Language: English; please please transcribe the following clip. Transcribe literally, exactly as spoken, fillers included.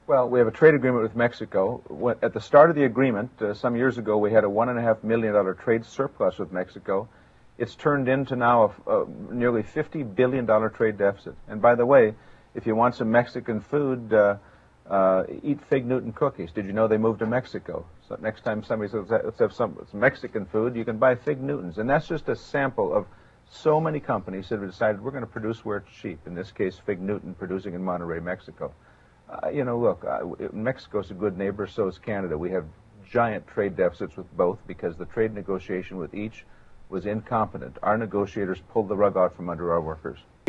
Well, we have a trade agreement with Mexico. When, at the start of the agreement, uh, some years ago, we had a one and a half million dollar trade surplus with Mexico. It's turned into now a, a nearly fifty billion dollar trade deficit. And by the way, if you want some Mexican food, uh, uh, eat Fig Newton cookies. Did you know they moved to Mexico? So next time somebody says, let's have some some Mexican food, you can buy Fig Newtons. And that's just a sample of so many companies that have decided we're going to produce where it's cheap. In this case, Fig Newton producing in Monterrey, Mexico. Uh, you know, look, uh, Mexico's a good neighbor, so is Canada. We have giant trade deficits with both because the trade negotiation with each was incompetent. Our negotiators pulled the rug out from under our workers.